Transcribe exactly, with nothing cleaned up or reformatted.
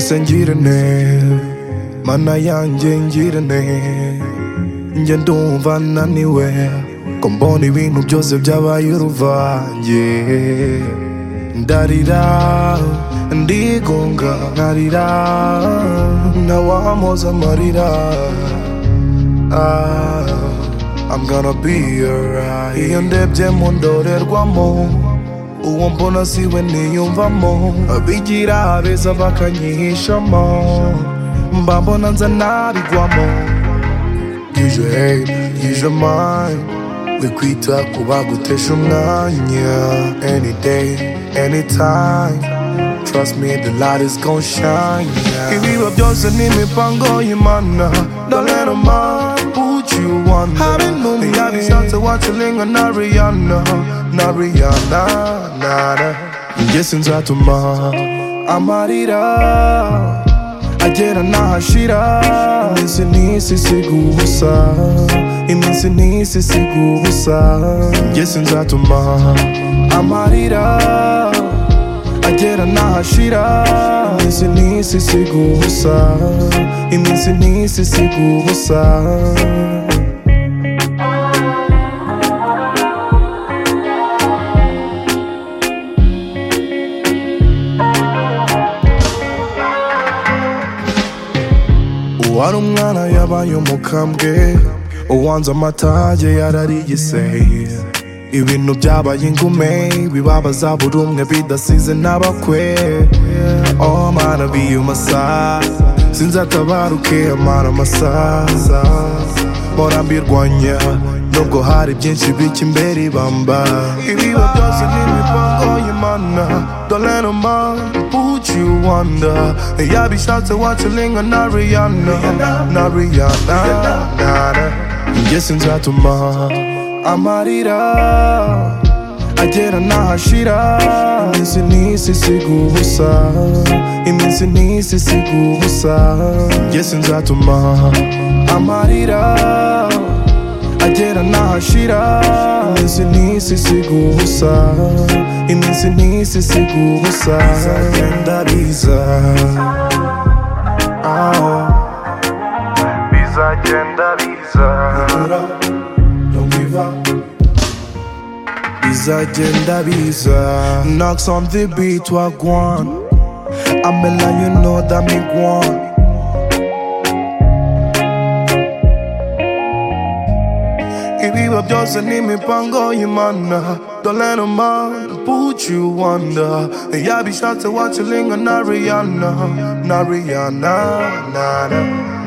ese ngirane mana yanjye ngirane njye ndumva naniwe ko mbona ibintu byose byabaye uruvange ndarira ndigunga nkarira ntawampoza amarira ah, I'm gonna be alright. Iyo ndebye mu ndorerwamo uwo mbona siwe niyumvamo abigira beza bakanyihishamo mba mbona nza nabigwamo use your head, use your mind wikwita kuba gutesha umwanya any day, anytime trust me the light is gon' shine ibiba byose n'imipango y'Imana don't let 'em mind put you on yabishatse wacilinga na Rihanna na Rihanna nada njye sinzatuma amarira agera nahashira iminsi n'isi isiga ubusa iminsi n'isi isiga ubusa njye sinzatuma amarira agera nahashira iminsi n'isi isiga ubusa iminsi n'isi isiga ubusa wari umwana yabaye umukambwe uwanze amatage yararigise ibintu byabaye ingume bibabaza buri umwe bidasize n'abakwe oh mana be my side sinzatabaruke amara amasaza mpora mbirwanya nubwo hari byinshi biki imbere ibamba ibiba byose n'imipango y'Imana don't let 'em mind put you under yabishatse wacilinga na Rihanna na Rihanna nada njye sinzatuma amarira agera nahashira iminsi n'isi isiga ubusa iminsi n'isi isiga ubusa njye sinzatuma amarira agera nahashira iminsi n'isi isiga ubusa iminsi n'isi isiga ubusa bizagenda biza oh. bizagenda biza don't give up bizagenda biza knocks on the beat wagwan Amela you know that me gwan ibiba byose n'imipango y'Imana don't let 'em mind put you under yabishatse wacilinga na Rihanna na Rihanna nada